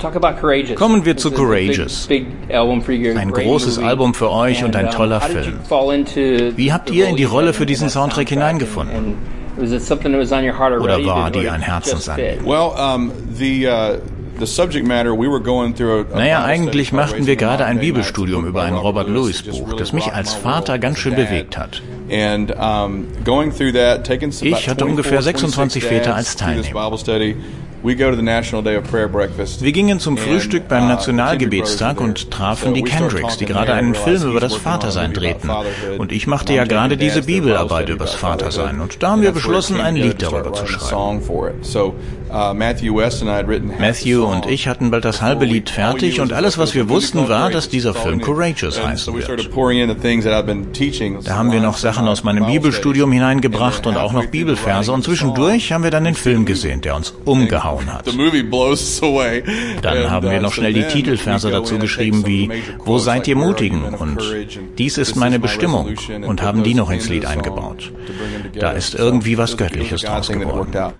Kommen wir zu Courageous. Ein großes Album für euch und ein toller Film. Wie habt ihr in die Rolle für diesen Soundtrack hineingefunden? Oder war die ein Herzensanliegen? Naja, eigentlich machten wir gerade ein Bibelstudium über ein Robert Lewis Buch, das mich als Vater ganz schön bewegt hat. Ich hatte ungefähr 26 Väter als Teilnehmer. Wir gingen zum Frühstück beim Nationalgebetstag und trafen die Kendricks, die gerade einen Film über das Vatersein drehten. Und ich machte ja gerade diese Bibelarbeit über das Vatersein. Und da haben wir beschlossen, ein Lied darüber zu schreiben. Matthew und ich hatten bald das halbe Lied fertig und alles, was wir wussten, war, dass dieser Film Courageous heißen wird. Da haben wir noch Sachen aus meinem Bibelstudium hineingebracht und auch noch Bibelverse und zwischendurch haben wir dann den Film gesehen, der uns umgehauen hat. Dann haben wir noch schnell die Titelverse dazu geschrieben wie "Wo seid ihr Mutigen" und "Dies ist meine Bestimmung" und haben die noch ins Lied eingebaut. Da ist irgendwie was Göttliches draus geworden.